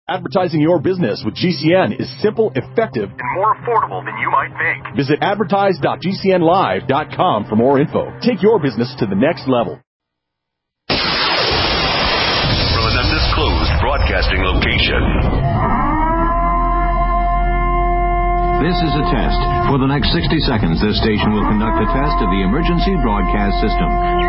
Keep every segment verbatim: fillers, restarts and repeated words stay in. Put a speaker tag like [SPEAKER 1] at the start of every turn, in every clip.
[SPEAKER 1] Advertising your business with G C N is simple, effective, and more affordable than you might think. Visit advertise dot g c n live dot com for more info. Take your business to the next level.
[SPEAKER 2] From an undisclosed broadcasting location.
[SPEAKER 3] This is a test. For the next sixty seconds, this station will conduct a test of the emergency broadcast system.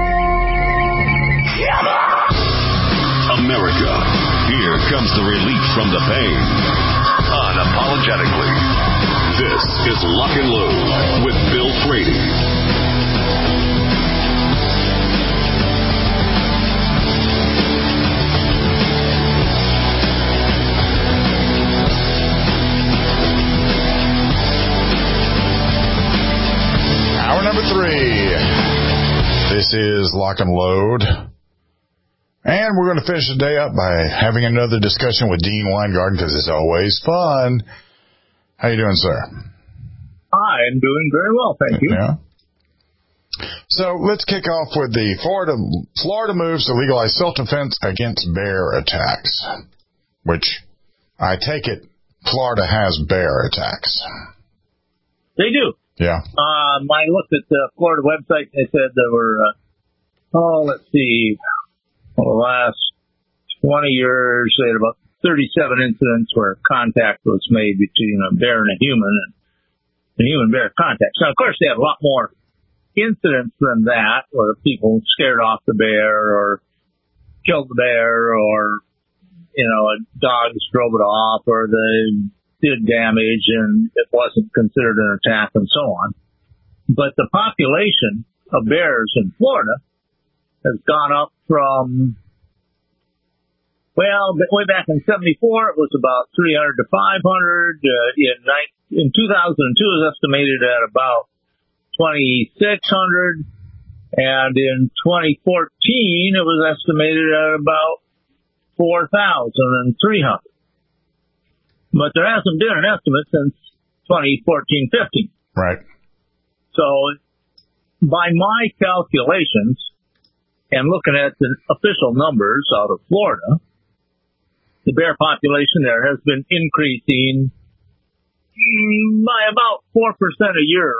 [SPEAKER 2] America, here comes the relief from the pain. Unapologetically. This is Lock and Load with Bill Frady.
[SPEAKER 4] Hour number three. This is Lock and Load. And we're going to finish the day up by having another discussion with Dean Weingarten because it's always fun. How you doing, sir?
[SPEAKER 5] I'm doing very well, thank you.
[SPEAKER 4] Yeah. So let's kick off with the Florida Florida moves to legalize self-defense against bear attacks, which I take it Florida has bear attacks.
[SPEAKER 5] They do.
[SPEAKER 4] Yeah.
[SPEAKER 5] Um, I looked at the Florida website. They said there were, uh, oh, let's see. Well, the last twenty years, they had about thirty-seven incidents where contact was made between a bear and a human, and the human-bear contact. So, of course, they have a lot more incidents than that, where people scared off the bear or killed the bear, or, you know, a dog drove it off, or they did damage and it wasn't considered an attack, and so on. But the population of bears in Florida has gone up from, well, way back in seventy-four, it was about three hundred to five hundred. Uh, in, in two thousand two, it was estimated at about twenty-six hundred. And in twenty fourteen, it was estimated at about four thousand three hundred. But there hasn't been an estimate since twenty fourteen fifteen.
[SPEAKER 4] Right.
[SPEAKER 5] So, by my calculations, and looking at the official numbers out of Florida, the bear population there has been increasing by about four percent a year,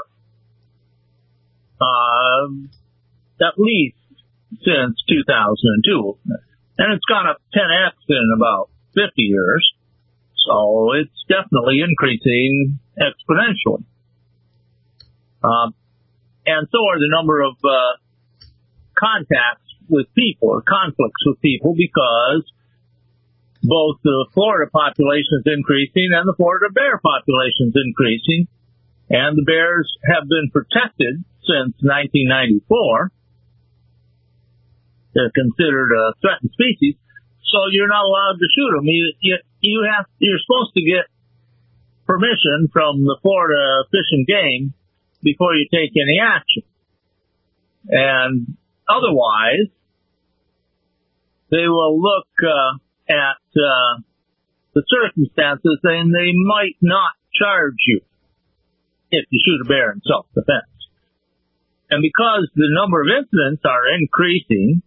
[SPEAKER 5] uh, at least since two thousand two. And it's gone up ten x in about fifty years. So it's definitely increasing exponentially. Um, and so are the number of uh, contacts with people or conflicts with people, because both the Florida population is increasing and the Florida bear population is increasing, and the bears have been protected since nineteen ninety-four. They're considered a threatened species, so you're not allowed to shoot them. You, you, you have, you're supposed to get permission from the Florida Fish and Game before you take any action. And otherwise, they will look uh, at uh, the circumstances, and they might not charge you if you shoot a bear in self-defense. And because the number of incidents are increasing,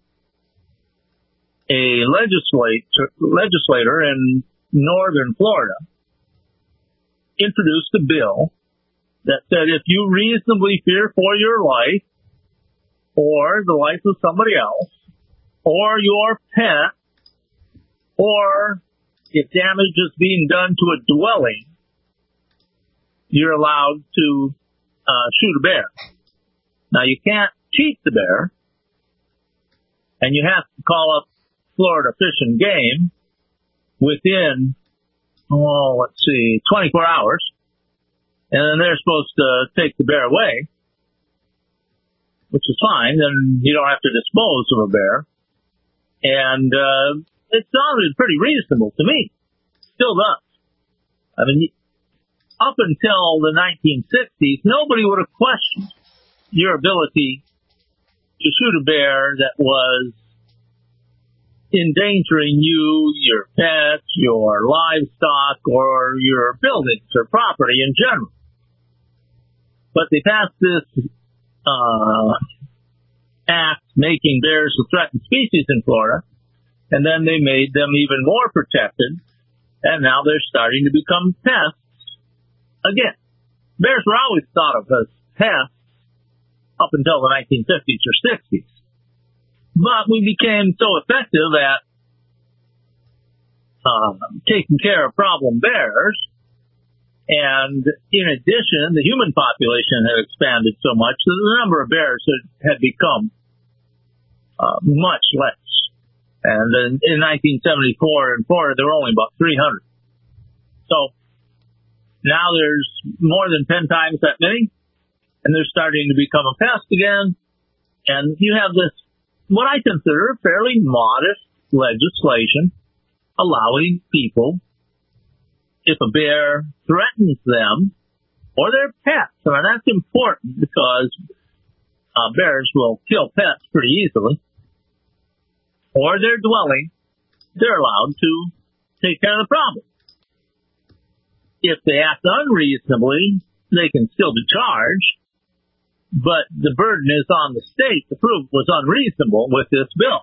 [SPEAKER 5] a legislator, legislator in northern Florida introduced a bill that said if you reasonably fear for your life or the life of somebody else or your pet, or if damage is being done to a dwelling, you're allowed to uh, shoot a bear. Now, you can't cheat the bear, and you have to call up Florida Fish and Game within, oh, let's see, twenty-four hours, and then they're supposed to take the bear away, which is fine. Then you don't have to dispose of a bear. And uh, it sounded pretty reasonable to me. Still does. I mean, up until the nineteen sixties, nobody would have questioned your ability to shoot a bear that was endangering you, your pets, your livestock, or your buildings or property in general. But they passed this uh, act making bears a threatened species in Florida, and then they made them even more protected And now they're starting to become pests again. Bears were always thought of as pests up until the nineteen fifties or sixties. But we became so effective at uh, taking care of problem bears. And in addition, the human population had expanded so much that the number of bears had, had become uh, much less. And in, in nineteen seventy-four in Florida, there were only about three hundred. So now there's more than ten times that many, and they're starting to become a pest again. And you have this, what I consider fairly modest legislation allowing people, if a bear threatens them or their pets, and that's important because uh, bears will kill pets pretty easily, or their dwelling, they're allowed to take care of the problem. If they act unreasonably, they can still be charged, but the burden is on the state to prove it was unreasonable with this bill.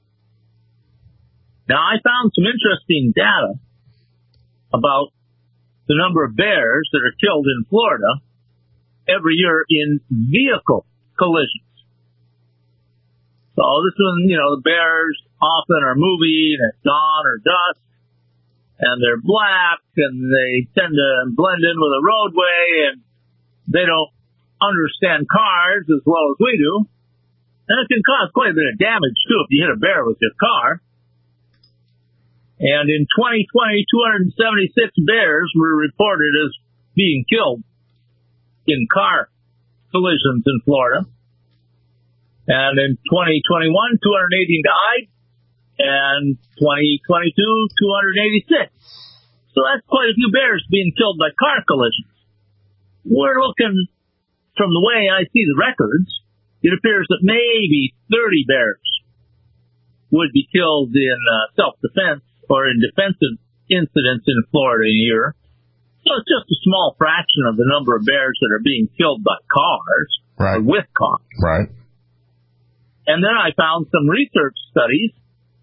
[SPEAKER 5] Now, I found some interesting data about the number of bears that are killed in Florida every year in vehicle collisions. So this one, you know, the bears often are moving at dawn or dusk, and they're black, and they tend to blend in with a roadway, and they don't understand cars as well as we do. And it can cause quite a bit of damage, too, if you hit a bear with your car. And in twenty twenty, two hundred seventy-six bears were reported as being killed in car collisions in Florida. And in twenty twenty-one, two hundred eighty died, and twenty twenty-two, two hundred eighty-six. So that's quite a few bears being killed by car collisions. We're looking, from the way I see the records, it appears that maybe thirty bears would be killed in uh, self-defense or in defensive incidents in Florida a year. So it's just a small fraction of the number of bears that are being killed by cars, right, or with cars.
[SPEAKER 4] Right.
[SPEAKER 5] And then I found some research studies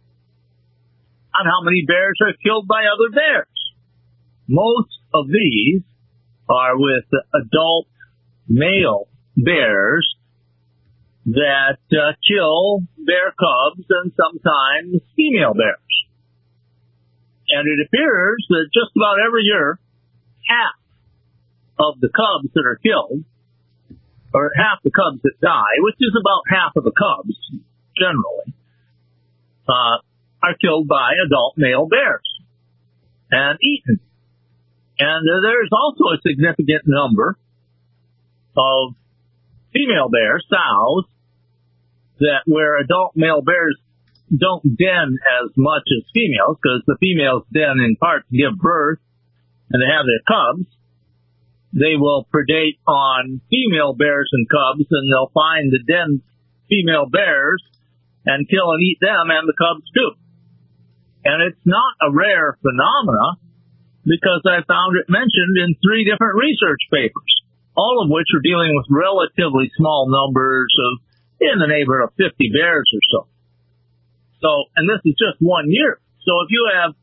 [SPEAKER 5] on how many bears are killed by other bears. Most of these are with adult male bears that uh, kill bear cubs and sometimes female bears. And it appears that just about every year, half of the cubs that are killed, or half the cubs that die, which is about half of the cubs, generally, uh, are killed by adult male bears and eaten. And uh, there's also a significant number of female bears, sows, that where adult male bears don't den as much as females, because the females den in part to give birth and they have their cubs. They will predate on female bears and cubs, and they'll find the den female bears and kill and eat them and the cubs too. And it's not a rare phenomena, because I found it mentioned in three different research papers, all of which are dealing with relatively small numbers of in the neighborhood of fifty bears or so. So, and this is just one year. So if you have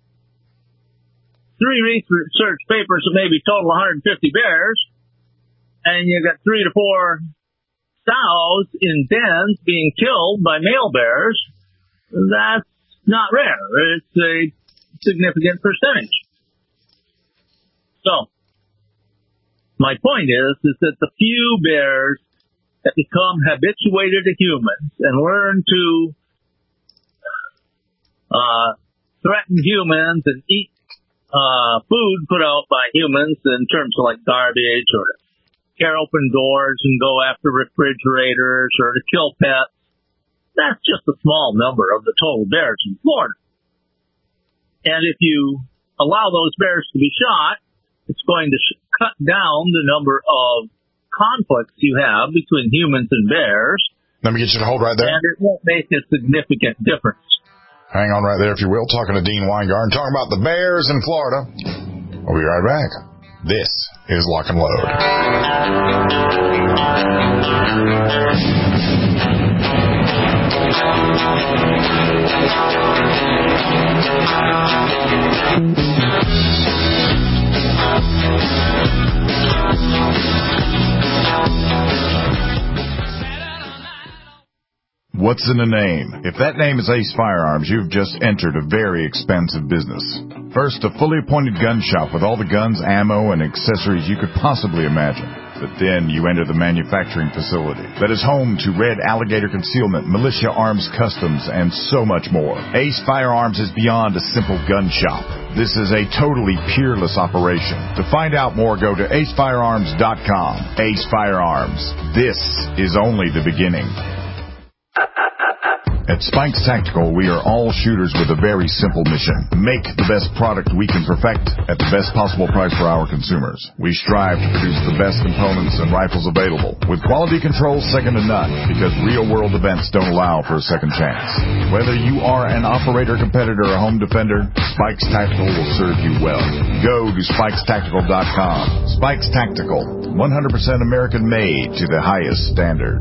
[SPEAKER 5] three research papers that maybe total one hundred fifty bears, and you got three to four sows in dens being killed by male bears, that's not rare. It's a significant percentage. So, my point is, is that the few bears that become habituated to humans and learn to uh, threaten humans and eat uh, food put out by humans in terms of like garbage, or to tear open doors and go after refrigerators, or to kill pets, that's just a small number of the total bears in Florida. And if you allow those bears to be shot, it's going to sh- cut down the number of conflicts you have between humans and bears.
[SPEAKER 4] Let me get you to hold right there.
[SPEAKER 5] And it won't make a significant difference.
[SPEAKER 4] Hang on right there, if you will. Talking to Dean Weingarten, talking about the bears in Florida. We'll be right back. This is Lock and Load. What's in a name? If that name is Ace Firearms, you've just entered a very expensive business. First, a fully appointed gun shop with all the guns, ammo, and accessories you could possibly imagine. But then you enter the manufacturing facility that is home to Red Alligator Concealment, Militia Arms Customs, and so much more. Ace Firearms is beyond a simple gun shop. This is a totally peerless operation. To find out more, go to ace firearms dot com. Ace Firearms. This is only the beginning. At Spikes Tactical, we are all shooters with a very simple mission. Make the best product we can perfect at the best possible price for our consumers. We strive to produce the best components and rifles available, with quality control second to none, because real-world events don't allow for a second chance. Whether you are an operator, competitor, or home defender, Spikes Tactical will serve you well. Go to spikes tactical dot com. Spikes Tactical, one hundred percent American-made to the highest standard.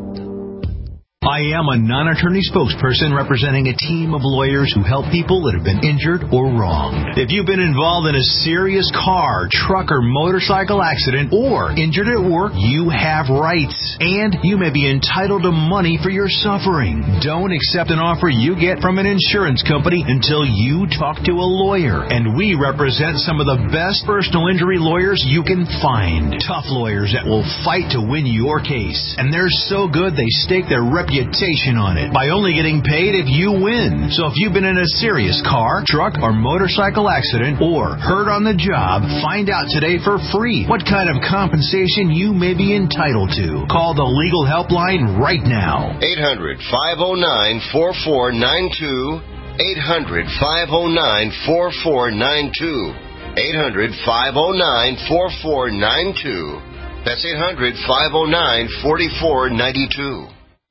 [SPEAKER 6] I am a non-attorney spokesperson representing a team of lawyers who help people that have been injured or wronged. If you've been involved in a serious car, truck, or motorcycle accident or injured at work, you have rights, and you may be entitled to money for your suffering. Don't accept an offer you get from an insurance company until you talk to a lawyer, and we represent some of the best personal injury lawyers you can find. Tough lawyers that will fight to win your case, and they're so good they stake their reputation on it by only getting paid if you win. So if you've been in a serious car, truck, or motorcycle accident or hurt on the job, find out today for free what kind of compensation you may be entitled to. Call the legal helpline right now.
[SPEAKER 7] eight hundred, five oh nine, four four nine two. eight hundred, five oh nine, four four nine two. eight hundred, five oh nine, four four nine two. That's eight hundred, five oh nine, four four nine two.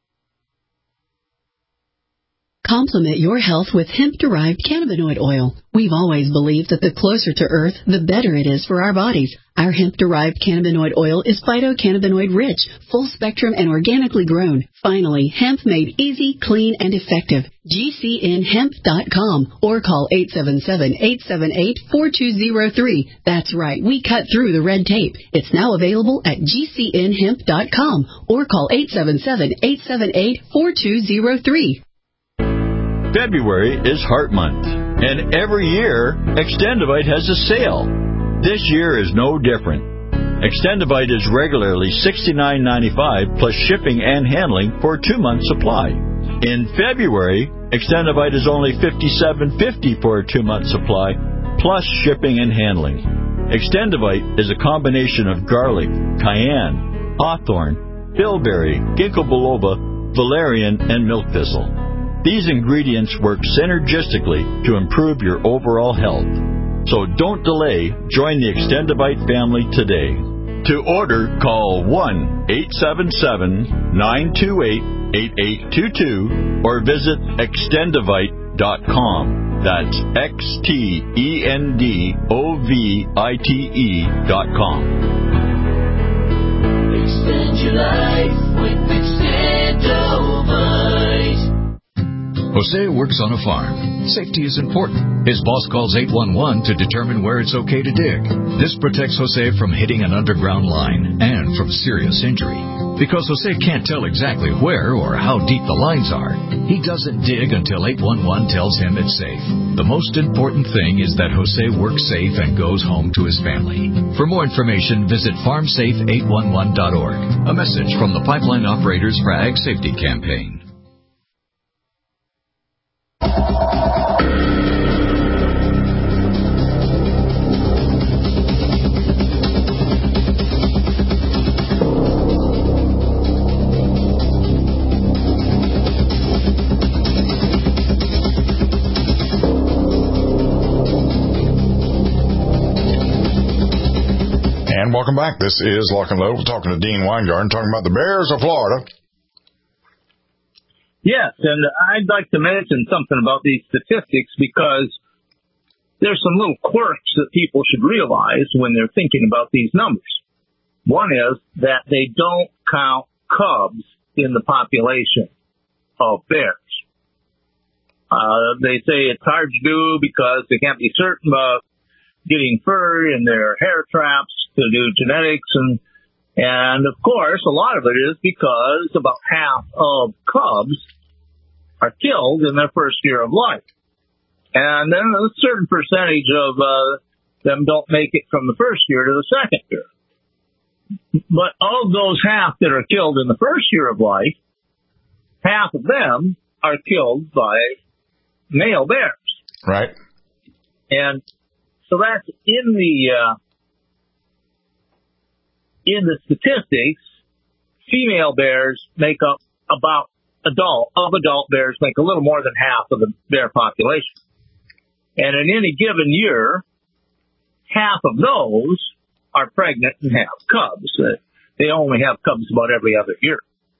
[SPEAKER 8] Complement your health with hemp-derived cannabinoid oil. We've always believed that the closer to Earth, the better it is for our bodies. Our hemp-derived cannabinoid oil is phytocannabinoid-rich, full-spectrum, and organically grown. Finally, hemp made easy, clean, and effective. G C N hemp dot com or call eight seven seven, eight seven eight, four two zero three. That's right, we cut through the red tape. It's now available at G C N hemp dot com or call eight seven seven, eight seven eight, four two zero three.
[SPEAKER 9] February is Heart Month, and every year, Extendivite has a sale. This year is no different. Extendivite is regularly sixty-nine ninety-five plus shipping and handling for a two-month supply. In February, Extendivite is only fifty-seven fifty for a two-month supply plus shipping and handling. Extendivite is a combination of garlic, cayenne, hawthorn, bilberry, ginkgo biloba, valerian, and milk thistle. These ingredients work synergistically to improve your overall health. So don't delay. Join the Extendivite family today. To order, call one eight seven seven, nine two eight, eight eight two two or visit extendivite dot com. That's X T E N D O V I T E dot com.
[SPEAKER 10] Extend your life with Extendivite.
[SPEAKER 3] Jose works on a farm. Safety is important. His boss calls eight one one to determine where it's okay to dig. This protects Jose from hitting an underground line and from serious injury. Because Jose can't tell exactly where or how deep the lines are, he doesn't dig until eight one one tells him it's safe. The most important thing is that Jose works safe and goes home to his family. For more information, visit farm safe eight one one dot org. A message from the Pipeline Operators for Ag Safety Campaign.
[SPEAKER 4] Welcome back. This is Lock and Load. We're talking to Dean Weingarten, talking about the Bears of Florida.
[SPEAKER 5] Yes, and I'd like to mention something about these statistics because there's some little quirks that people should realize when they're thinking about these numbers. One is that they don't count cubs in the population. of bears. Uh, they say it's hard to do because they can't be certain about getting fur in their hair traps to do genetics. And, and of course, a lot of it is because about half of cubs are killed in their first year of life. And then a certain percentage of uh, them don't make it from the first year to the second year. But of those half that are killed in the first year of life, half of them are killed by male bears.
[SPEAKER 4] Right.
[SPEAKER 5] And so that's in the uh, in the statistics. Female bears make up about adult of adult bears make a little more than half of the bear population. And in any given year, half of those are pregnant and have cubs. Uh, they only have cubs about every other year.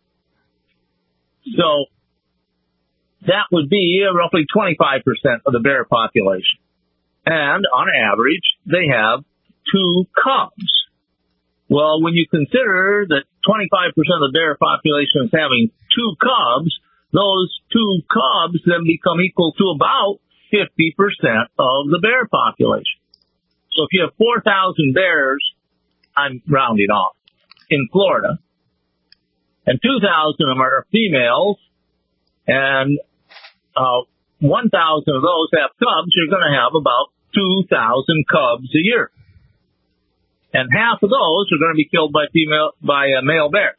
[SPEAKER 5] So that would be roughly twenty-five percent of the bear population. And on average, they have two cubs. Well, when you consider that twenty-five percent of the bear population is having two cubs, those two cubs then become equal to about fifty percent of the bear population. So if you have four thousand bears, I'm rounding off, in Florida, and two thousand of them are females, and uh, one thousand of those have cubs, you're going to have about two thousand cubs a year. And half of those are going to be killed by female, by uh, male bears.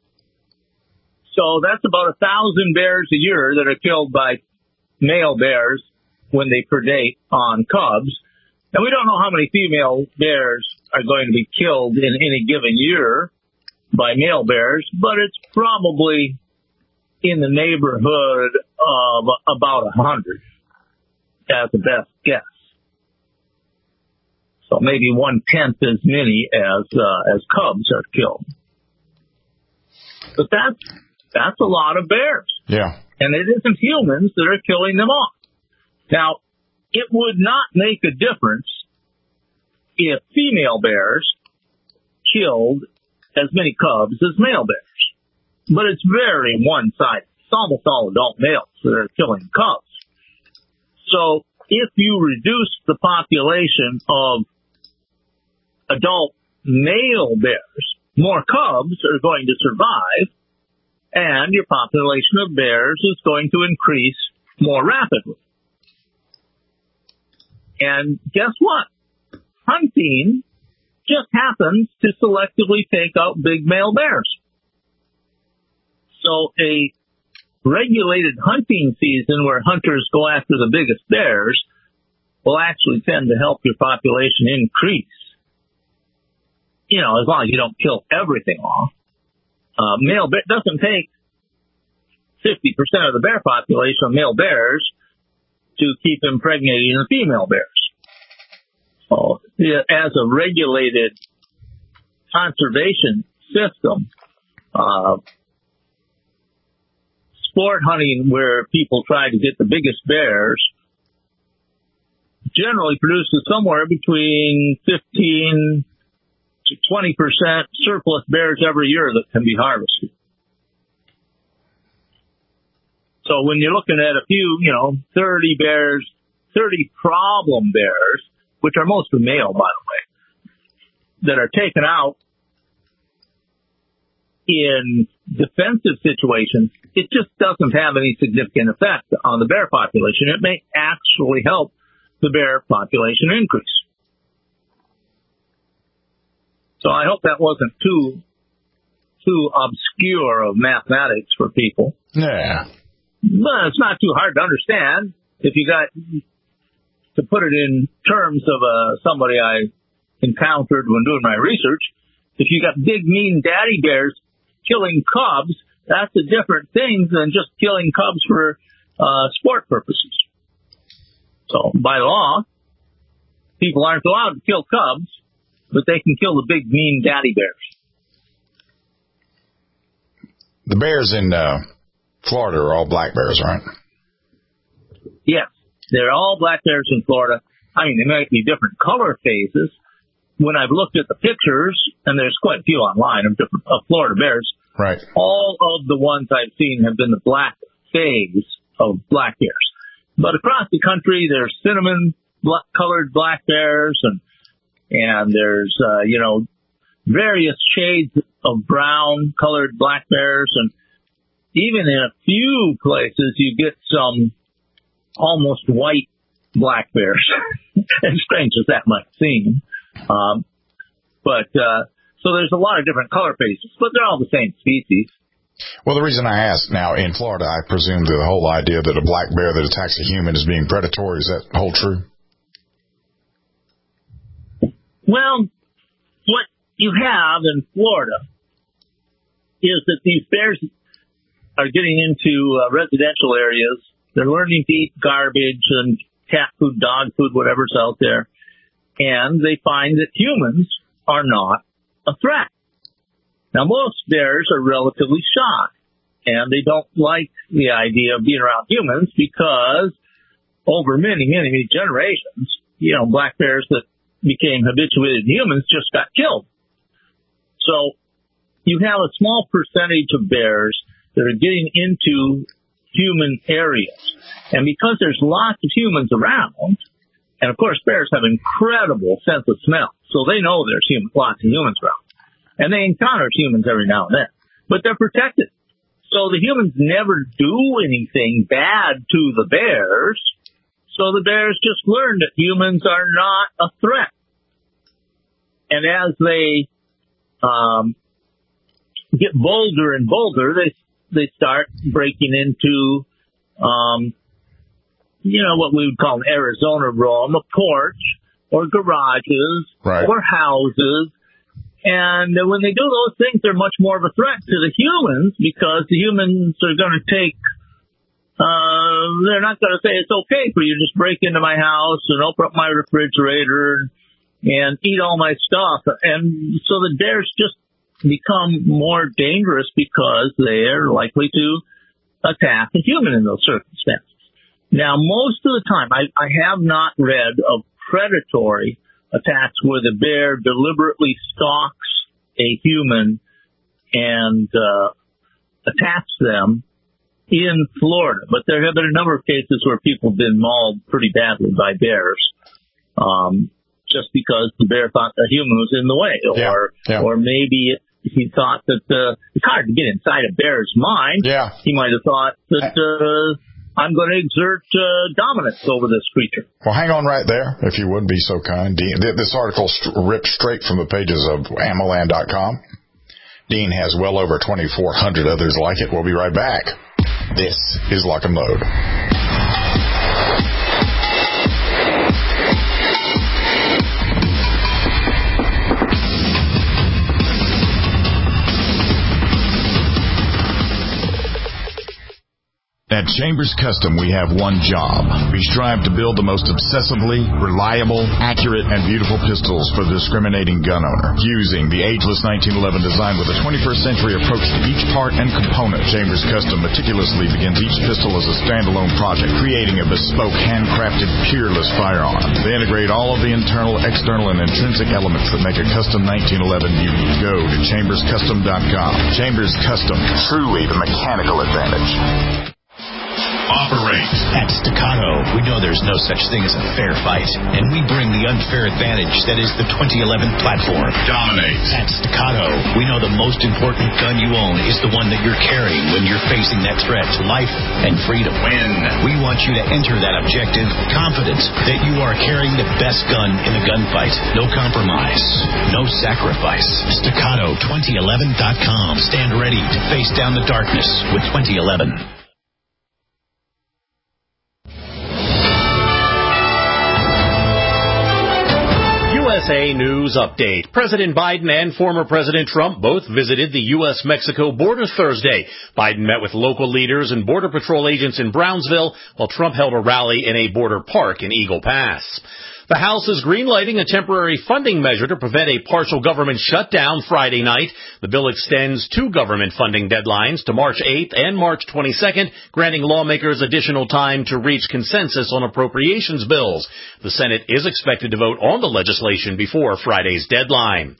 [SPEAKER 5] So that's about a thousand bears a year that are killed by male bears when they predate on cubs. And we don't know how many female bears are going to be killed in any given year by male bears, but it's probably in the neighborhood of about a hundred as the best guess. So maybe one-tenth as many as uh, as cubs are killed. But that's, that's a lot of bears.
[SPEAKER 4] Yeah.
[SPEAKER 5] And it isn't humans that are killing them off. Now, it would not make a difference if female bears killed as many cubs as male bears. But it's very one-sided. It's almost all adult males that are killing cubs. So if you reduce the population of adult male bears, more cubs are going to survive, and your population of bears is going to increase more rapidly. And guess what? Hunting just happens to selectively take out big male bears. So a regulated hunting season where hunters go after the biggest bears will actually tend to help your population increase. You know, as long as you don't kill everything off. Uh, male bear doesn't take fifty percent of the bear population of male bears to keep impregnating the female bears. So, yeah, as a regulated conservation system, uh, sport hunting where people try to get the biggest bears generally produces somewhere between fifteen to twenty percent surplus bears every year that can be harvested. So when you're looking at a few, you know, thirty bears, thirty problem bears, which are mostly male, by the way, that are taken out in defensive situations, it just doesn't have any significant effect on the bear population. It may actually help the bear population increase. So I hope that wasn't too too obscure of mathematics for people.
[SPEAKER 4] Yeah.
[SPEAKER 5] But it's not too hard to understand if you got, to put it in terms of uh, somebody I encountered when doing my research, if you got big, mean daddy bears killing cubs, that's a different thing than just killing cubs for uh, sport purposes. So by law, people aren't allowed to kill cubs, but they can kill the big, mean daddy bears.
[SPEAKER 4] The bears in uh, Florida are all black bears, right?
[SPEAKER 5] Yes, they're all black bears in Florida. I mean, they might be different color phases. When I've looked at the pictures, and there's quite a few online of different of Florida bears,
[SPEAKER 4] right?
[SPEAKER 5] All of the ones I've seen have been the black phase of black bears. But across the country, there's cinnamon-colored black bears, and and there's, uh, you know, various shades of brown-colored black bears, and even in a few places, you get some almost white black bears, as strange as that might seem. Um, but uh, so there's a lot of different color phases, but they're all the same species.
[SPEAKER 4] Well, the reason I ask now, in Florida, I presume that the whole idea that a black bear that attacks a human is being predatory. Is that hold true?
[SPEAKER 5] Well, what you have in Florida is that these bears are getting into uh, residential areas. They're learning to eat garbage and cat food, dog food, whatever's out there. And they find that humans are not a threat. Now, most bears are relatively shy, and they don't like the idea of being around humans because over many, many, many generations, you know, black bears that became habituated humans just got killed. So you have a small percentage of bears that are getting into human areas. And because there's lots of humans around, and of course bears have an incredible sense of smell, so they know there's human, lots of humans around. And they encounter humans every now and then. But they're protected. So the humans never do anything bad to the bears. So the bears just learn that humans are not a threat. And as they um, get bolder and bolder, they they start breaking into, um, you know, what we would call an Arizona roam, a porch or garages
[SPEAKER 4] right.
[SPEAKER 5] or houses. And when they do those things, they're much more of a threat to the humans because the humans are going to take, uh, they're not going to say it's okay for you to just break into my house and open up my refrigerator and, and eat all my stuff. And so the bears just become more dangerous because they're likely to attack a human in those circumstances. Now, most of the time, I, I have not read of predatory attacks where the bear deliberately stalks a human and uh, attacks them in Florida. But there have been a number of cases where people have been mauled pretty badly by bears um, just because the bear thought a human was in the way.
[SPEAKER 4] Yeah,
[SPEAKER 5] or
[SPEAKER 4] yeah.
[SPEAKER 5] or maybe he thought that uh, it's hard to get inside a bear's mind.
[SPEAKER 4] Yeah.
[SPEAKER 5] He might have thought that... Uh, I'm going to exert uh, dominance over this creature.
[SPEAKER 4] Well, hang on right there, if you would be so kind. Dean, this article st- ripped straight from the pages of ammoland dot com. Dean has well over twenty-four hundred others like it. We'll be right back. This is Lock and Load. At Chambers Custom, we have one job. We strive to build the most obsessively reliable, accurate, and beautiful pistols for the discriminating gun owner. Using the ageless nineteen eleven design with a twenty-first century approach to each part and component, Chambers Custom meticulously begins each pistol as a standalone project, creating a bespoke, handcrafted, peerless firearm. They integrate all of the internal, external, and intrinsic elements that make a custom nineteen eleven unique. Go to chambers custom dot com. Chambers Custom, truly the mechanical advantage.
[SPEAKER 2] Operate.
[SPEAKER 6] At Staccato, we know there's no such thing as a fair fight, and we bring the unfair advantage that is the twenty eleven platform.
[SPEAKER 2] Dominate.
[SPEAKER 6] At Staccato, we know the most important gun you own is the one that you're carrying when you're facing that threat to life and freedom.
[SPEAKER 2] Win.
[SPEAKER 6] We want you to enter that objective confident that you are carrying the best gun in the gunfight. No compromise. No sacrifice. Staccato twenty eleven dot com. Stand ready to face down the darkness with twenty eleven.
[SPEAKER 11] U S A News Update. President Biden and former President Trump both visited the U S Mexico border Thursday. Biden met with local leaders and Border Patrol agents in Brownsville, while Trump held a rally in a border park in Eagle Pass. The House is greenlighting a temporary funding measure to prevent a partial government shutdown Friday night. The bill extends two government funding deadlines to March eighth and March twenty-second, granting lawmakers additional time to reach consensus on appropriations bills. The Senate is expected to vote on the legislation before Friday's deadline.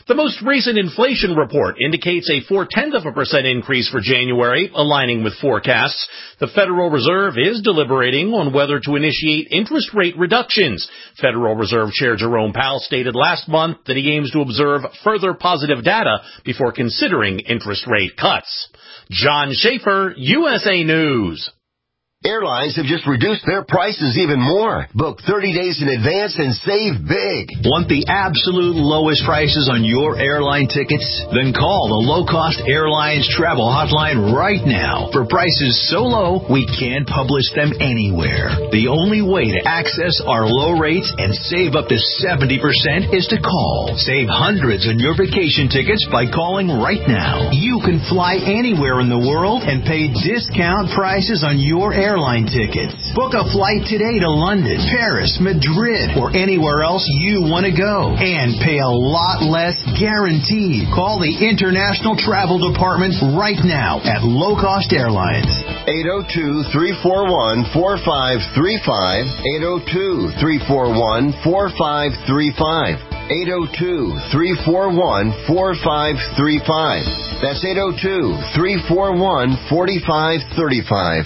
[SPEAKER 11] The most recent inflation report indicates a four-tenths of a percent increase for January, aligning with forecasts. The Federal Reserve is deliberating on whether to initiate interest rate reductions. Federal Reserve Chair Jerome Powell stated last month that he aims to observe further positive data before considering interest rate cuts. John Schaefer, U S A News.
[SPEAKER 7] Airlines have just reduced their prices even more. Book thirty days in advance and save big.
[SPEAKER 6] Want the absolute lowest prices on your airline tickets? Then call the Low Cost Airlines Travel Hotline right now. For prices so low, we can't publish them anywhere. The only way to access our low rates and save up to seventy percent is to call. Save hundreds on your vacation tickets by calling right now. You can fly anywhere in the world and pay discount prices on your airline airline tickets. Book a flight today to London, Paris, Madrid, or anywhere else you want to go and pay a lot less guaranteed. Call the International Travel Department right now at Low Cost Airlines.
[SPEAKER 7] eight oh two, three four one, four five three five. eight oh two, three four one, four five three five. eight oh two, three four one, four five three five. That's eight oh two, three four one, four five three five.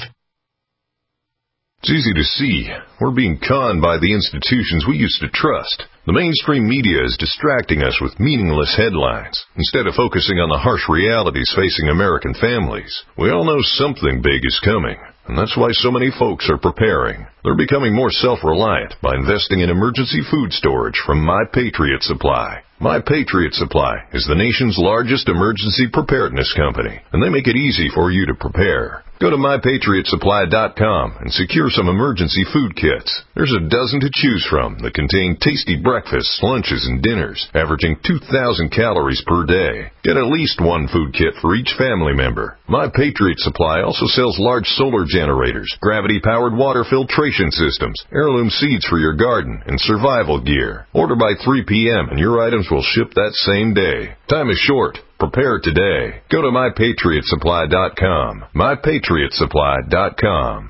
[SPEAKER 12] It's easy to see. We're being conned by the institutions we used to trust. The mainstream media is distracting us with meaningless headlines instead of focusing on the harsh realities facing American families. We all know something big is coming, and that's why so many folks are preparing. They're becoming more self-reliant by investing in emergency food storage from My Patriot Supply. My Patriot Supply is the nation's largest emergency preparedness company, and they make it easy for you to prepare. Go to my patriot supply dot com and secure some emergency food kits. There's a dozen to choose from that contain tasty breakfasts, lunches, and dinners, averaging two thousand calories per day. Get at least one food kit for each family member. My Patriot Supply also sells large solar generators, gravity-powered water filtration systems, heirloom seeds for your garden, and survival gear. Order by three p.m. and your items will ship that same day. Time is short. Prepare today. Go to my patriot supply dot com. my patriot supply dot com.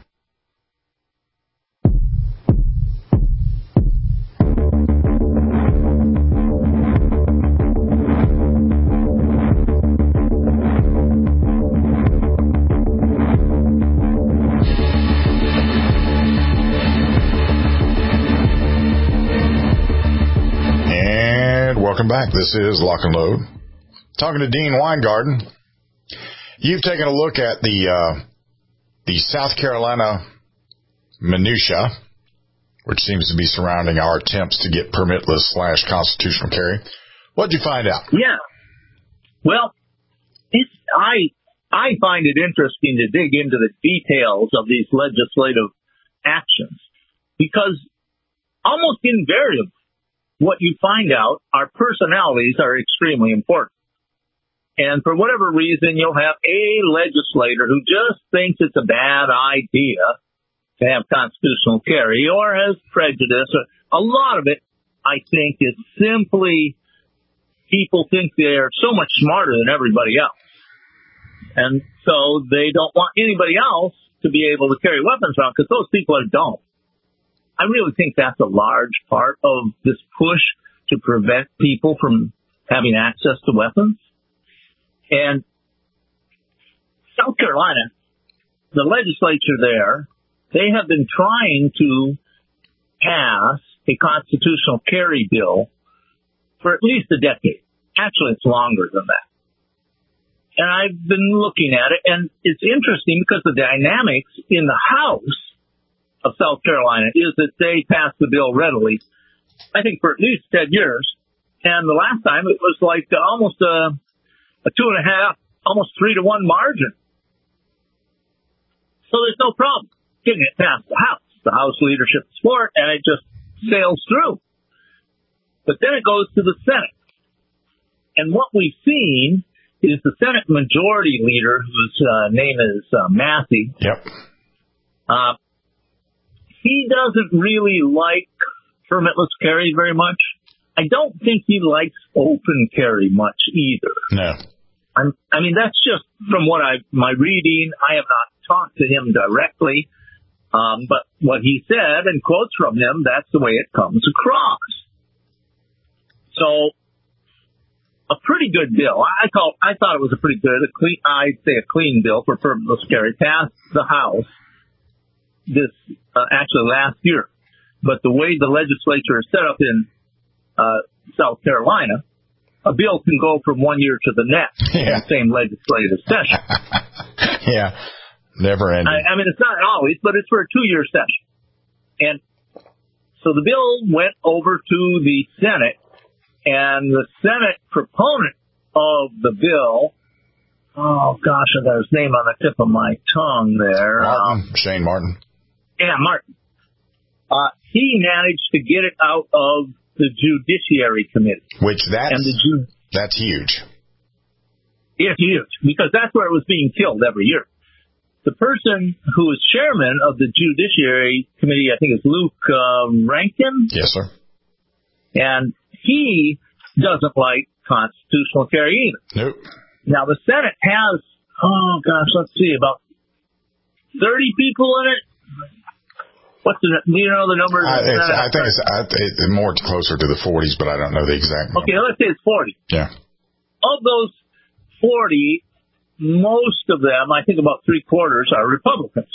[SPEAKER 4] And welcome back. This is Lock and Load. Talking to Dean Weingarten. You've taken a look at the uh, the South Carolina minutia, which seems to be surrounding our attempts to get permitless slash constitutional carry. What did you find out?
[SPEAKER 5] Yeah. Well, it's, I I find it interesting to dig into the details of these legislative actions because almost invariably what you find out are personalities are extremely important. And for whatever reason, you'll have a legislator who just thinks it's a bad idea to have constitutional carry or has prejudice. A lot of it, I think, is simply people think they're so much smarter than everybody else. And so they don't want anybody else to be able to carry weapons around because those people are dumb. I really think that's a large part of this push to prevent people from having access to weapons. And South Carolina, the legislature there, they have been trying to pass a constitutional carry bill for at least a decade. Actually, it's longer than that. And I've been looking at it, and it's interesting because the dynamics in the House of South Carolina is that they passed the bill readily, I think, for at least ten years. And the last time it was like almost a a two and a half, almost three to one margin. So there's no problem getting it past the House. The House leadership is for it, and it just sails through. But then it goes to the Senate. And what we've seen is the Senate Majority Leader, whose uh, name is uh, Massey.
[SPEAKER 4] Yep.
[SPEAKER 5] Uh, he doesn't really like permitless carry very much. I don't think he likes open carry much either.
[SPEAKER 4] No.
[SPEAKER 5] I'm, I mean, that's just from what I, my reading. I have not talked to him directly, um, but what he said and quotes from him, that's the way it comes across. So a pretty good bill. I call I thought it was a pretty good, a clean, I'd say a clean bill for permitless carry. Passed the House this uh, actually last year, but the way the legislature is set up in uh, South Carolina, a bill can go from one year to the next
[SPEAKER 4] yeah.
[SPEAKER 5] in the same legislative session.
[SPEAKER 4] yeah, never ending.
[SPEAKER 5] I, I mean, it's not always, but it's for a two-year session. And so the bill went over to the Senate, and the Senate proponent of the bill, oh, gosh, I got his name on the tip of my tongue there.
[SPEAKER 4] Martin, um, Shane Martin.
[SPEAKER 5] Yeah, Martin. Uh, he managed to get it out of the Judiciary Committee.
[SPEAKER 4] Which that's,
[SPEAKER 5] and the Ju-
[SPEAKER 4] that's huge.
[SPEAKER 5] It's huge, because that's where it was being killed every year. The person who is chairman of the Judiciary Committee, I think, is Luke uh, Rankin.
[SPEAKER 4] Yes, sir.
[SPEAKER 5] And he doesn't like constitutional carry either.
[SPEAKER 4] Nope.
[SPEAKER 5] Now, the Senate has, oh, gosh, let's see, about thirty people in it. What's the, do you know the number?
[SPEAKER 4] I, it's, I think it's, I, it's more closer to the forties, but I don't know the exact number.
[SPEAKER 5] Okay, let's say it's forty.
[SPEAKER 4] Yeah.
[SPEAKER 5] Of those forty, most of them, I think about three quarters, are Republicans.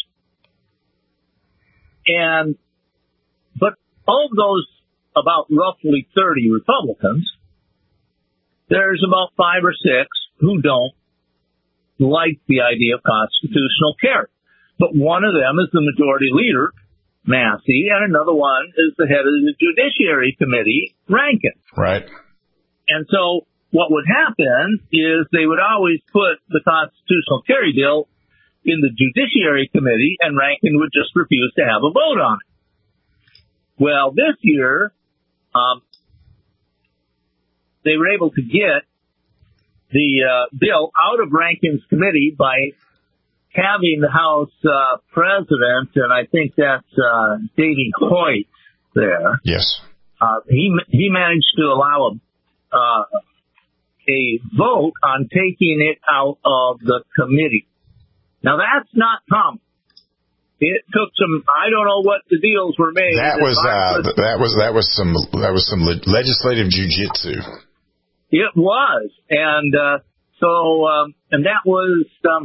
[SPEAKER 5] And, but of those about roughly thirty Republicans, there's about five or six who don't like the idea of constitutional carry. But one of them is the majority leader, Massey, and another one is the head of the Judiciary Committee, Rankin.
[SPEAKER 4] Right.
[SPEAKER 5] And so what would happen is they would always put the constitutional carry bill in the Judiciary Committee, and Rankin would just refuse to have a vote on it. Well, this year, um, they were able to get the uh, bill out of Rankin's committee by having the House uh, president, and I think that's uh, Davey Hoyt there.
[SPEAKER 4] Yes.
[SPEAKER 5] Uh, he he managed to allow a uh, a vote on taking it out of the committee. Now that's not common. It took some. I don't know what the deals were made.
[SPEAKER 4] That was uh, that was that was some that was some legislative jujitsu.
[SPEAKER 5] It was, and uh, so um, and that was. Um,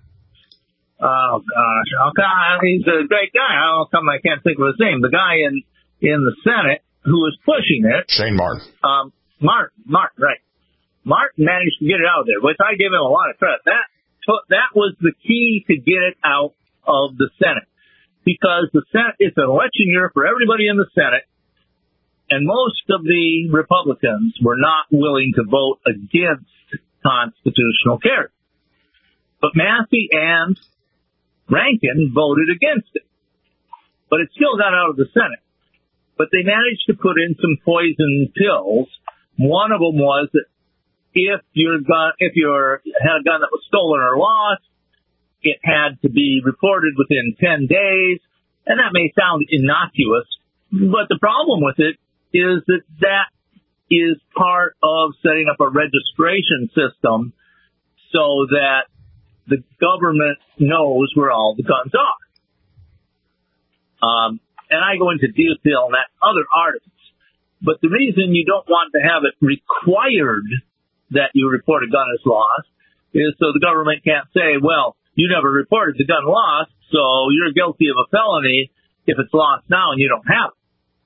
[SPEAKER 5] Oh gosh! Okay, he's a great guy. How come I can't think of his name? The guy in in the Senate who was pushing it,
[SPEAKER 4] Shane Martin.
[SPEAKER 5] Um, Martin, Martin, right? Martin managed to get it out of there, which I give him a lot of credit. That that was the key to get it out of the Senate, because the Senate it's an election year for everybody in the Senate, and most of the Republicans were not willing to vote against constitutional carry, but Massey and Rankin voted against it, but it still got out of the Senate. But they managed to put in some poison pills. One of them was that if your gun, if you had a gun that was stolen or lost, it had to be reported within ten days. And that may sound innocuous, but the problem with it is that that is part of setting up a registration system so that the government knows where all the guns are. Um, and I go into detail in that other articles. But the reason you don't want to have it required that you report a gun as lost is so the government can't say, well, you never reported the gun lost, so you're guilty of a felony if it's lost now and you don't have it.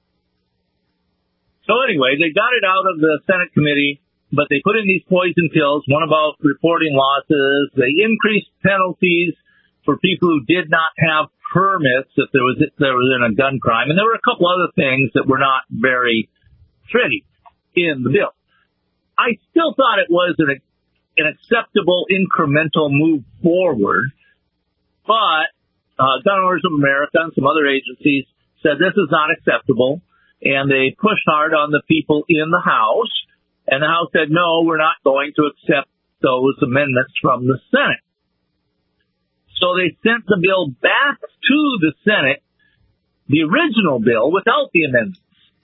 [SPEAKER 5] So anyway, they got it out of the Senate committee, but they put in these poison pills, one about reporting losses. They increased penalties for people who did not have permits if there was if there was in a gun crime. And there were a couple other things that were not very pretty in the bill. I still thought it was an, an acceptable incremental move forward, but uh, Gun Owners of America and some other agencies said this is not acceptable, and they pushed hard on the people in the House. And the House said, no, we're not going to accept those amendments from the Senate. So they sent the bill back to the Senate, the original bill, without the amendments.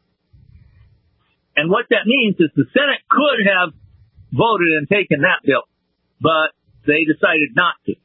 [SPEAKER 5] And what that means is the Senate could have voted and taken that bill, but they decided not to.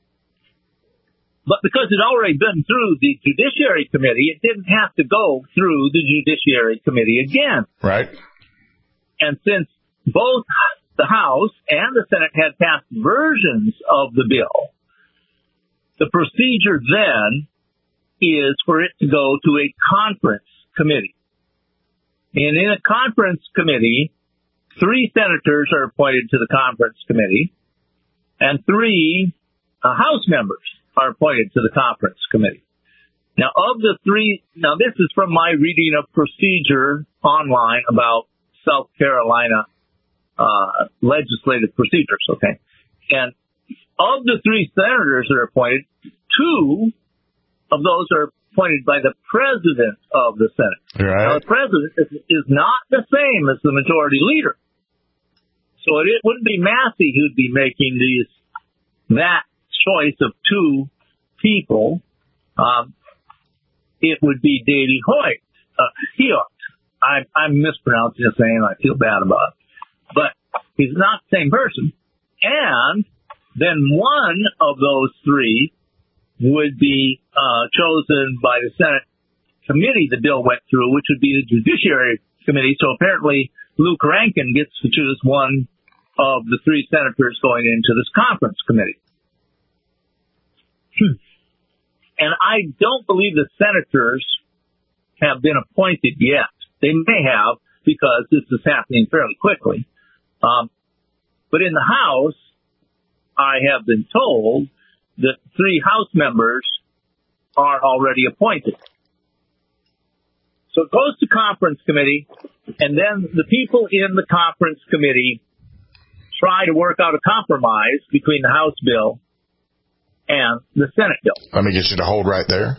[SPEAKER 5] But because it had already been through the Judiciary Committee, it didn't have to go through the Judiciary Committee again.
[SPEAKER 4] Right.
[SPEAKER 5] And since both the House and the Senate had passed versions of the bill, the procedure then is for it to go to a conference committee. And in a conference committee, three senators are appointed to the conference committee, and three uh, House members are appointed to the conference committee. Now, of the three, now this is from my reading of procedure online about South Carolina uh, legislative procedures, okay? And of the three senators that are appointed, two of those are appointed by the president of the Senate.
[SPEAKER 4] Right.
[SPEAKER 5] Now, the president is, is not the same as the majority leader. So it, it wouldn't be Massey who'd be making these that choice of two people. Um, it would be Davey Hoyt. Uh, Heot. I, I'm mispronouncing his name. I feel bad about it. But he's not the same person. And then one of those three would be uh, chosen by the Senate committee the bill went through, which would be the Judiciary Committee. So apparently Luke Rankin gets to choose one of the three senators going into this conference committee. Hmm. And I don't believe the senators have been appointed yet. They may have, because this is happening fairly quickly. Um, but in the House, I have been told that three House members are already appointed. So it goes to conference committee, and then the people in the conference committee try to work out a compromise between the House bill and the Senate bill.
[SPEAKER 4] Let me get you to hold right there.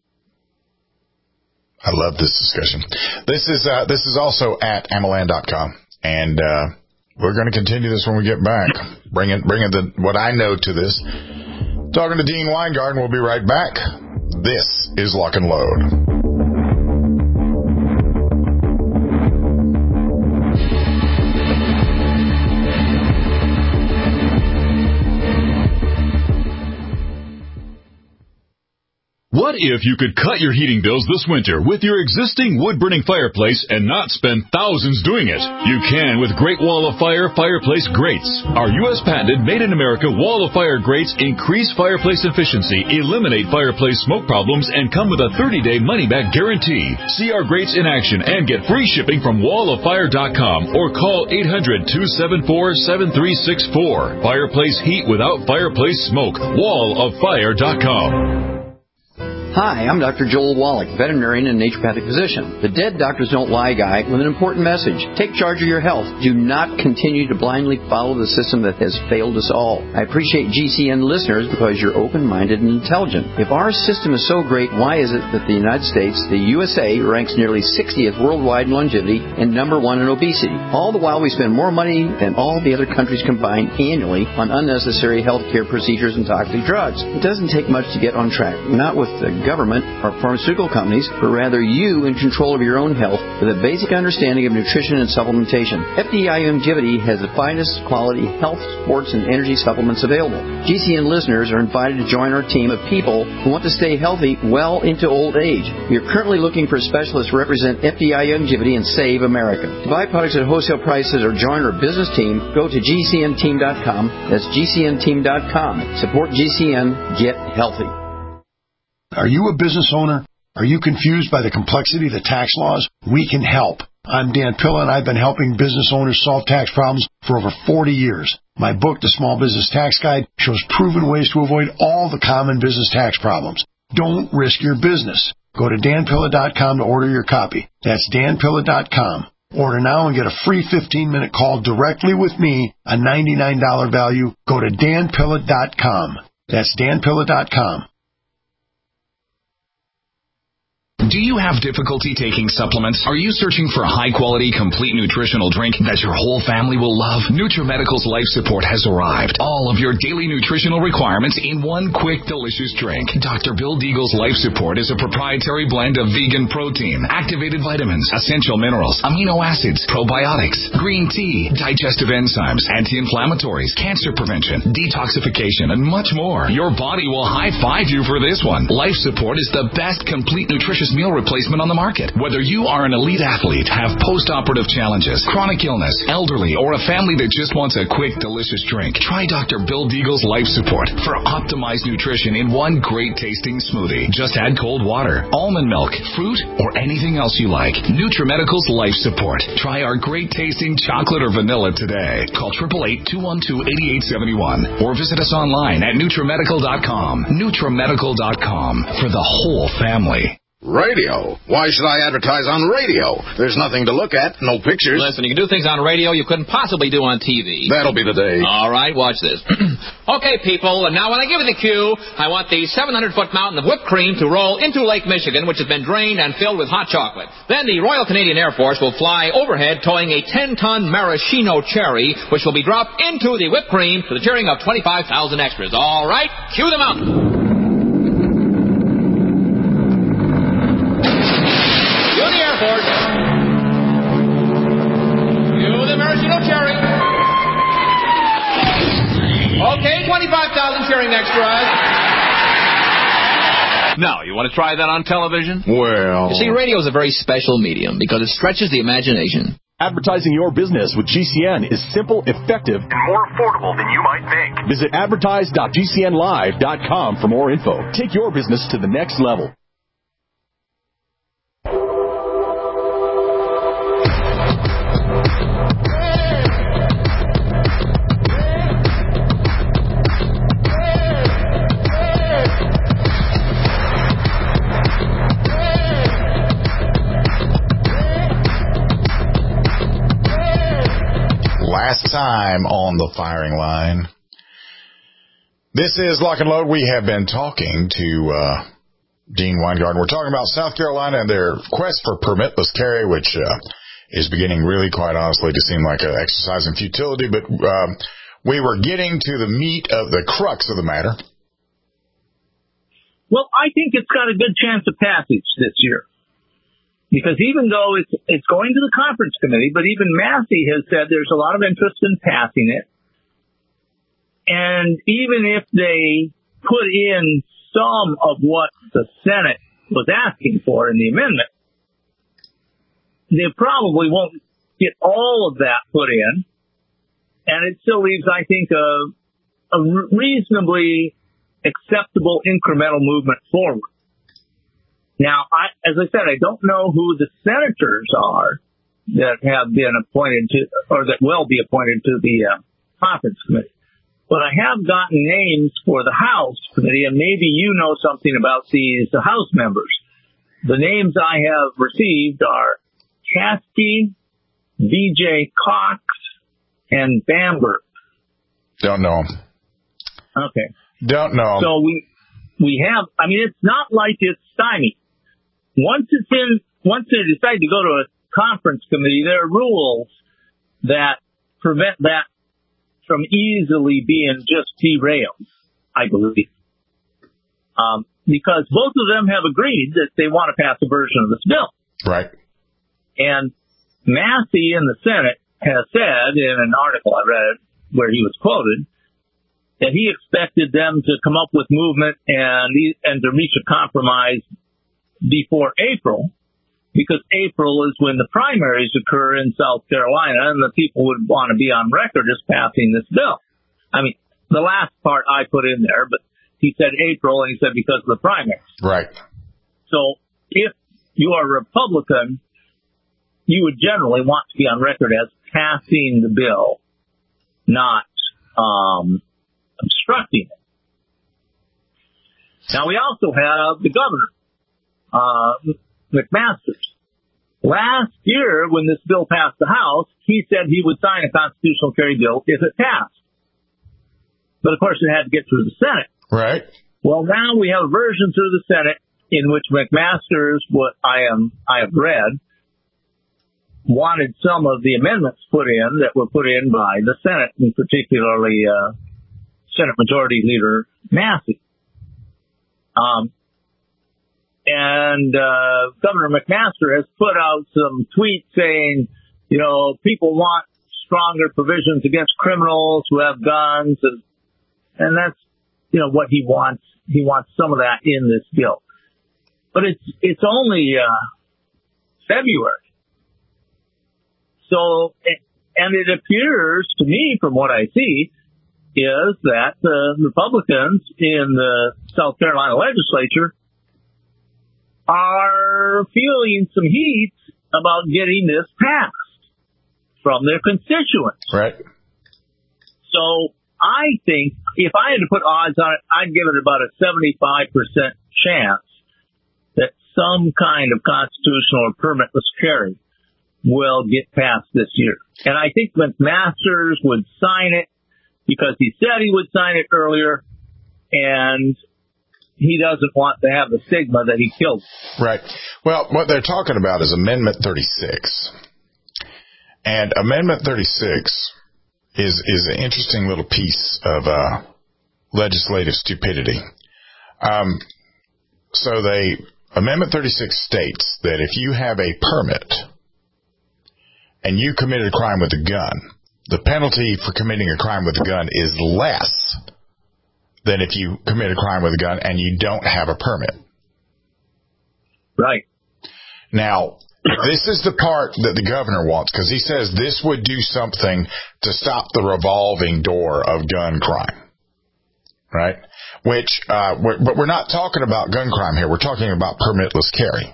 [SPEAKER 4] I love this discussion. This is uh, this is also at amaland dot com, and uh, we're going to continue this when we get back. Bringing bringing the what I know to this. Talking to Dean Weingarten. We'll be right back. This is Lock and Load.
[SPEAKER 1] What if you could cut your heating bills this winter with your existing wood-burning fireplace and not spend thousands doing it? You can with Great Wall of Fire Fireplace Grates. Our U S patented made-in-America Wall of Fire grates increase fireplace efficiency, eliminate fireplace smoke problems, and come with a thirty-day money-back guarantee. See our grates in action and get free shipping from wall of fire dot com or call eight hundred, two seven four, seven three six four. Fireplace heat without fireplace smoke. wall of fire dot com.
[SPEAKER 13] Hi, I'm Doctor Joel Wallach, veterinarian and naturopathic physician. The Dead Doctors Don't Lie guy with an important message. Take charge of your health. Do not continue to blindly follow the system that has failed us all. I appreciate G C N listeners because you're open-minded and intelligent. If our system is so great, why is it that the United States, the U S A, ranks nearly sixtieth worldwide in longevity and number one in obesity? All the while we spend more money than all the other countries combined annually on unnecessary health care procedures and toxic drugs. It doesn't take much to get on track. Not with the government or pharmaceutical companies, but rather you in control of your own health with a basic understanding of nutrition and supplementation. F D I Longevity has the finest quality health, sports, and energy supplements available. G C N listeners are invited to join our team of people who want to stay healthy well into old age. We are currently looking for specialists to represent F D I Longevity and Save America. To buy products at wholesale prices or join our business team, go to G C N team dot com. That's G C N team dot com. Support G C N. Get healthy.
[SPEAKER 14] Are you a business owner? Are you confused by the complexity of the tax laws? We can help. I'm Dan Pilla, and I've been helping business owners solve tax problems for over forty years. My book, The Small Business Tax Guide, shows proven ways to avoid all the common business tax problems. Don't risk your business. Go to Dan Pilla dot com to order your copy. That's Dan Pilla dot com. Order now and get a free fifteen-minute call directly with me, a ninety-nine dollars value. Go to Dan Pilla dot com. That's Dan Pilla dot com.
[SPEAKER 15] Do you have difficulty taking supplements? Are you searching for a high-quality, complete nutritional drink that your whole family will love? NutriMedical's Life Support has arrived. All of your daily nutritional requirements in one quick, delicious drink. Doctor Bill Deagle's Life Support is a proprietary blend of vegan protein, activated vitamins, essential minerals, amino acids, probiotics, green tea, digestive enzymes, anti-inflammatories, cancer prevention, detoxification, and much more. Your body will high-five you for this one. Life Support is the best complete nutritious best meal replacement on the market. Whether you are an elite athlete, have post-operative challenges, chronic illness, elderly, or a family that just wants a quick, delicious drink, try Doctor Bill Deagle's Life Support for optimized nutrition in one great tasting smoothie. Just add cold water, almond milk, fruit, or anything else you like. NutriMedical's Life Support. Try our great tasting chocolate or vanilla today. Call eight eight eight, two one two, eight eight seven one or visit us online at NutriMedical dot com. NutriMedical dot com for the whole family.
[SPEAKER 16] Radio? Why should I advertise on radio? There's nothing to look at, no pictures.
[SPEAKER 17] Listen, you can do things on radio you couldn't possibly do on T V.
[SPEAKER 16] That'll be the day.
[SPEAKER 17] All right, watch this. Okay, people, and now when I give you the cue, I want the seven hundred foot mountain of whipped cream to roll into Lake Michigan, which has been drained and filled with hot chocolate. Then the Royal Canadian Air Force will fly overhead towing a ten ton maraschino cherry, which will be dropped into the whipped cream to the cheering of twenty-five thousand extras. All right, cue the mountain. Okay, twenty-five thousand cheering extras.
[SPEAKER 18] Now, you want to try that on television?
[SPEAKER 16] Well...
[SPEAKER 17] You see, radio is a very special medium because it stretches the imagination.
[SPEAKER 19] Advertising your business with G C N is simple, effective,
[SPEAKER 20] and more affordable than you might think.
[SPEAKER 19] Visit advertise dot G C N live dot com for more info. Take your business to the next level.
[SPEAKER 4] Last time on the firing line. This is Lock and Load. We have been talking to uh, Dean Weingarten. We're talking about South Carolina and their quest for permitless carry, which uh, is beginning really, quite honestly, to seem like an exercise in futility. But um, we were getting to the meat of the crux of the matter.
[SPEAKER 5] Well, I think it's got a good chance of passage this year. Because even though it's it's going to the conference committee, but even Massey has said there's a lot of interest in passing it. And even if they put in some of what the Senate was asking for in the amendment, they probably won't get all of that put in. And it still leaves, I think, a, a reasonably acceptable incremental movement forward. Now, I, as I said, I don't know who the senators are that have been appointed to, or that will be appointed to the uh, conference committee. But I have gotten names for the House committee, and maybe you know something about these uh, House members. The names I have received are Caskey, V J Cox, and Bamberg.
[SPEAKER 4] Don't know them.
[SPEAKER 5] Okay.
[SPEAKER 4] Don't know them.
[SPEAKER 5] So we we have, I mean, it's not like it's stymied. Once it's in, once they decide to go to a conference committee, there are rules that prevent that from easily being just derailed, I believe. Um, because both of them have agreed that they want to pass a version of this bill.
[SPEAKER 4] Right.
[SPEAKER 5] And Massey in the Senate has said in an article I read where he was quoted that he expected them to come up with movement and and to reach a compromise before April, because April is when the primaries occur in South Carolina, and the people would want to be on record as passing this bill. I mean, the last part I put in there, but he said April, and he said because of the primaries.
[SPEAKER 4] Right.
[SPEAKER 5] So if you are a Republican, you would generally want to be on record as passing the bill, not um, obstructing it. Now, we also have the governor. Uh, McMaster. Last year, when this bill passed the House, he said he would sign a constitutional carry bill if it passed. But of course, it had to get through the Senate.
[SPEAKER 4] Right.
[SPEAKER 5] Well, now we have a version through the Senate in which McMaster's, what I am, I have read, wanted some of the amendments put in that were put in by the Senate, and particularly uh, Senate Majority Leader Massey. Um. And uh Governor McMaster has put out some tweets saying, you know, people want stronger provisions against criminals who have guns, and and that's, you know, what he wants. He wants some of that in this bill. but it's it's only uh, February. So, and it appears to me, from what I see, is that the Republicans in the South Carolina legislature are feeling some heat about getting this passed from their constituents.
[SPEAKER 4] Right.
[SPEAKER 5] So I think if I had to put odds on it, I'd give it about a seventy-five percent chance that some kind of constitutional or permitless carry will get passed this year. And I think McMaster's would sign it because he said he would sign it earlier, and he doesn't want to have the stigma that he killed.
[SPEAKER 4] Right. Well, what they're talking about is Amendment thirty-six. And Amendment thirty-six is is an interesting little piece of uh, legislative stupidity. Um, so they Amendment thirty-six states that if you have a permit and you committed a crime with a gun, the penalty for committing a crime with a gun is less than if you commit a crime with a gun and you don't have a permit.
[SPEAKER 5] Right.
[SPEAKER 4] Now, this is the part that the governor wants, because he says this would do something to stop the revolving door of gun crime. Right? Which, uh, we're, but we're not talking about gun crime here. We're talking about permitless carry.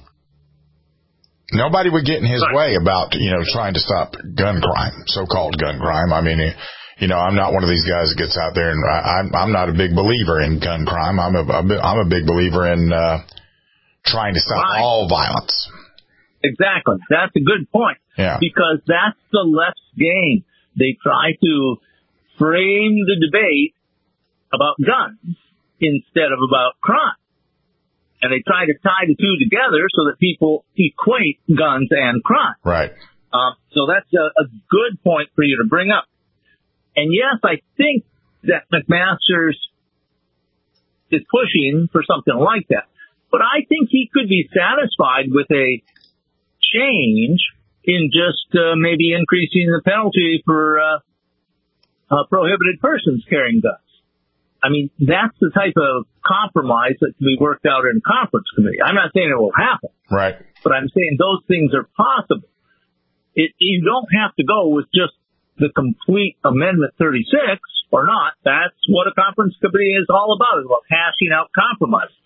[SPEAKER 4] Nobody would get in his way about, you know, trying to stop gun crime, so-called gun crime. I mean, you know, I'm not one of these guys that gets out there, and I, I'm, I'm not a big believer in gun crime. I'm a, I'm a big believer in uh, trying to stop right. all violence.
[SPEAKER 5] Exactly. That's a good point.
[SPEAKER 4] Yeah.
[SPEAKER 5] Because that's the left's game. They try to frame the debate about guns instead of about crime. And they try to tie the two together so that people equate guns and crime.
[SPEAKER 4] Right.
[SPEAKER 5] Um, so that's a, a good point for you to bring up. And yes, I think that McMaster's is pushing for something like that. But I think he could be satisfied with a change in just uh, maybe increasing the penalty for uh, uh, prohibited persons carrying guns. I mean, that's the type of compromise that can be worked out in a conference committee. I'm not saying it will happen.
[SPEAKER 4] Right.
[SPEAKER 5] But I'm saying those things are possible. It, you don't have to go with just the complete Amendment thirty-six or not. That's what a conference committee is all about, is about hashing out compromises.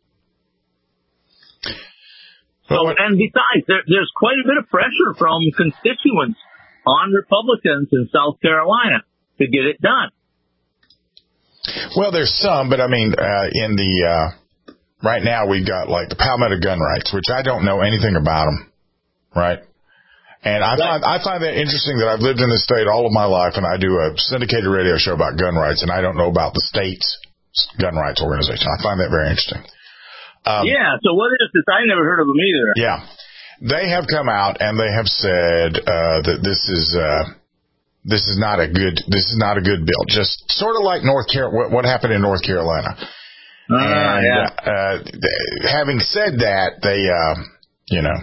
[SPEAKER 5] So, and besides, there, there's quite a bit of pressure from constituents on Republicans in South Carolina to get it done.
[SPEAKER 4] Well, there's some, but I mean, uh, in the, uh, right now we've got like the Palmetto gun rights, which I don't know anything about them. Right. And I find, I find that interesting that I've lived in this state all of my life, and I do a syndicated radio show about gun rights, and I don't know about the state's gun rights organization. I find that very interesting. Um,
[SPEAKER 5] yeah. So what is this? I never heard of them either.
[SPEAKER 4] Yeah. They have come out and they have said, uh, that this is, uh, This is not a good. This is not a good bill. Just sort of like North Carolina. What, what happened in North Carolina?
[SPEAKER 5] Uh,
[SPEAKER 4] and
[SPEAKER 5] yeah.
[SPEAKER 4] uh, they, having said that, they, uh, you know,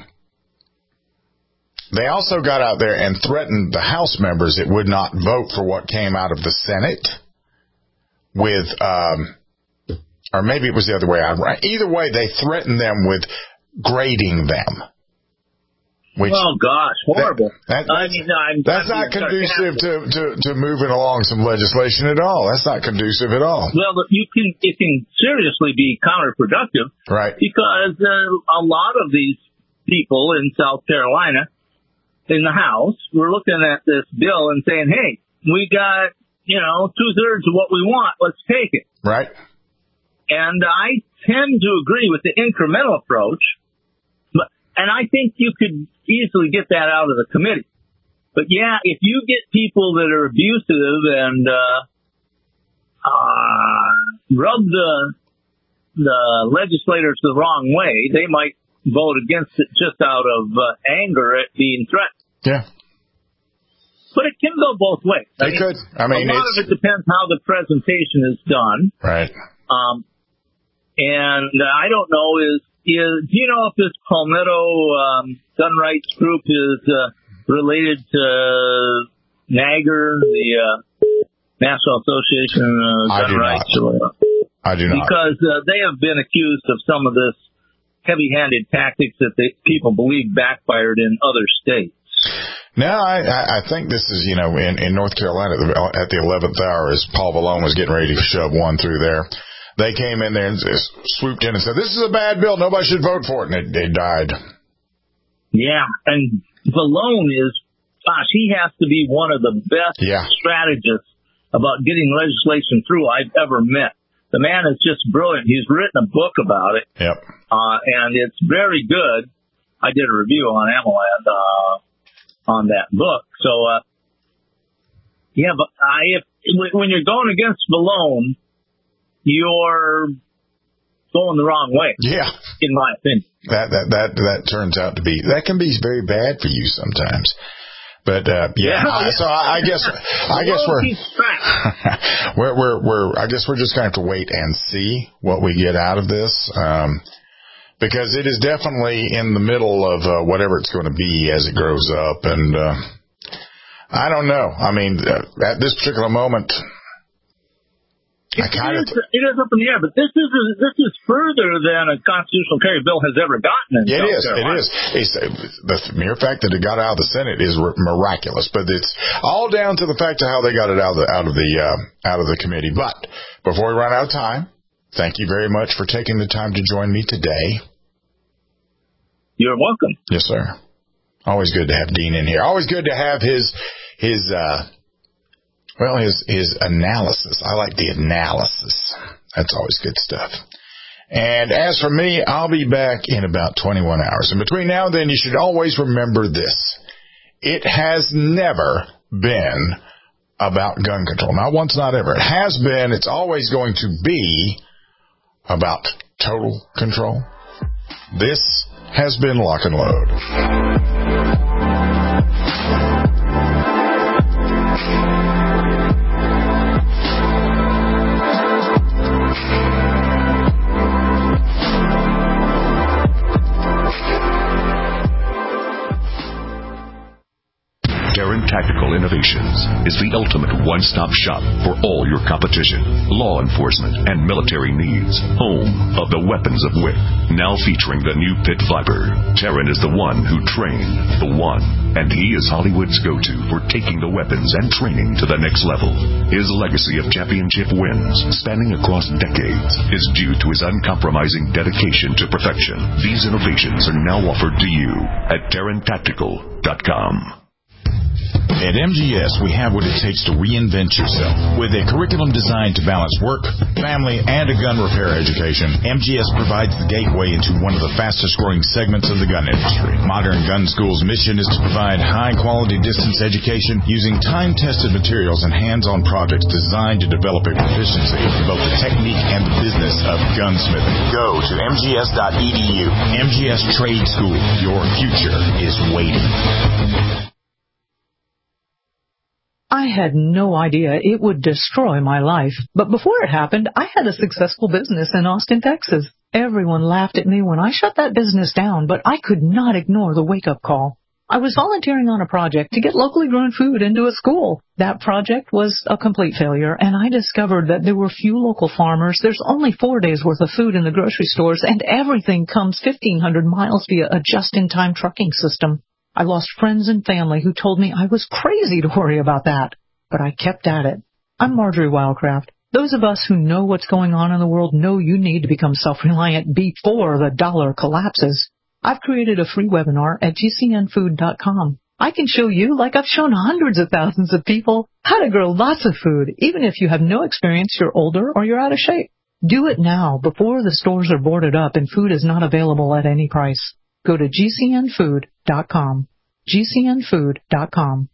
[SPEAKER 4] they also got out there and threatened the House members that would not vote for what came out of the Senate. With, um, or maybe it was the other way around. Either way, they threatened them with grading them. Which,
[SPEAKER 5] oh gosh, horrible!
[SPEAKER 4] That, that,
[SPEAKER 5] I mean, I'm,
[SPEAKER 4] that's
[SPEAKER 5] I'm
[SPEAKER 4] not conducive to, to, to moving along some legislation at all. That's not conducive at all.
[SPEAKER 5] Well, you can it can seriously be counterproductive,
[SPEAKER 4] right?
[SPEAKER 5] Because uh, a lot of these people in South Carolina, in the House, were looking at this bill and saying, "Hey, we got you know two thirds of what we want. Let's take it."
[SPEAKER 4] Right.
[SPEAKER 5] And I tend to agree with the incremental approach. And I think you could easily get that out of the committee. But, yeah, if you get people that are abusive and uh, uh, rub the the legislators the wrong way, they might vote against it just out of uh, anger at being threatened.
[SPEAKER 4] Yeah.
[SPEAKER 5] But it can go both ways.
[SPEAKER 4] They I mean, could. I mean,
[SPEAKER 5] a lot
[SPEAKER 4] it's...
[SPEAKER 5] of it depends how the presentation is done.
[SPEAKER 4] Right.
[SPEAKER 5] Um, and I don't know, is, is do you know if this Palmetto um, gun rights group is uh, related to NAGR, the uh, National Association of Gun Rights?
[SPEAKER 4] Not. I do not.
[SPEAKER 5] Because uh, they have been accused of some of this heavy-handed tactics that the people believe backfired in other states.
[SPEAKER 4] No, I, I think this is, you know, in, in North Carolina at the eleventh hour as Paul Vallone was getting ready to shove one through there. They came in there and swooped in and said, this is a bad bill. Nobody should vote for it. And it, it died.
[SPEAKER 5] Yeah, and Vallone is, gosh, he has to be one of the best
[SPEAKER 4] yeah. strategists
[SPEAKER 5] about getting legislation through I've ever met. The man is just brilliant. He's written a book about it.
[SPEAKER 4] Yep.
[SPEAKER 5] Uh, and it's very good. I did a review on AMOLAD, uh, on that book. So, uh, yeah, but I, if, when you're going against Vallone, you're going the wrong way.
[SPEAKER 4] Yeah.
[SPEAKER 5] In my opinion.
[SPEAKER 4] That, that, that, that turns out to be, that can be very bad for you sometimes. But, uh, yeah,
[SPEAKER 5] yeah,
[SPEAKER 4] I, so I, I guess, I guess we're, we're, we're, we're, I guess we're just going to have to wait and see what we get out of this. Um, because it is definitely in the middle of, uh, whatever it's going to be as it grows up. And, uh, I don't know. I mean, uh, at this particular moment,
[SPEAKER 5] It, I kind it, is, of, it is up in the air, but this is this is further than a constitutional carry bill has ever gotten. In
[SPEAKER 4] it
[SPEAKER 5] South
[SPEAKER 4] is.
[SPEAKER 5] Carolina.
[SPEAKER 4] It is. It's, the mere fact that it got out of the Senate is miraculous, but it's all down to the fact of how they got it out of the out of the uh, out of the committee. But before we run out of time, thank you very much for taking the time to join me today.
[SPEAKER 5] You're welcome.
[SPEAKER 4] Yes, sir. Always good to have Dean in here. Always good to have his his. Uh, Well, his, his analysis. I like the analysis. That's always good stuff. And as for me, I'll be back in about twenty-one hours. And between now and then, you should always remember this. It has never been about gun control. Not once, not ever. It has been, it's always going to be about total control. This has been Lock and Load.
[SPEAKER 2] Darren Tactical Innovations is the ultimate one-stop shop for all your competition, law enforcement, and military needs. Home of the weapons of W I P. Now featuring the new Pit Viper. Darren is the one who trained the one, and he is Hollywood's go-to for taking the weapons and training to the next level. His legacy of championship wins, spanning across decades, is due to his uncompromising dedication to perfection. These innovations are now offered to you at Darren Tactical dot com.
[SPEAKER 21] At M G S, we have what it takes to reinvent yourself. With a curriculum designed to balance work, family, and a gun repair education, M G S provides the gateway into one of the fastest-growing segments of the gun industry. Modern Gun School's mission is to provide high-quality distance education using time-tested materials and hands-on projects designed to develop a proficiency in both the technique and the business of gunsmithing. Go to M G S dot E D U. M G S Trade School. Your future is waiting.
[SPEAKER 22] I had no idea it would destroy my life. But before it happened, I had a successful business in Austin, Texas. Everyone laughed at me when I shut that business down, but I could not ignore the wake-up call. I was volunteering on a project to get locally grown food into a school. That project was a complete failure, and I discovered that there were few local farmers. There's only four days' worth of food in the grocery stores, and everything comes fifteen hundred miles via a just-in-time trucking system. I lost friends and family who told me I was crazy to worry about that. But I kept at it. I'm Marjorie Wildcraft. Those of us who know what's going on in the world know you need to become self-reliant before the dollar collapses. I've created a free webinar at G C N food dot com. I can show you, like I've shown hundreds of thousands of people, how to grow lots of food, even if you have no experience, you're older, or you're out of shape. Do it now before the stores are boarded up and food is not available at any price. Go to G C N food dot com. G C N food dot com.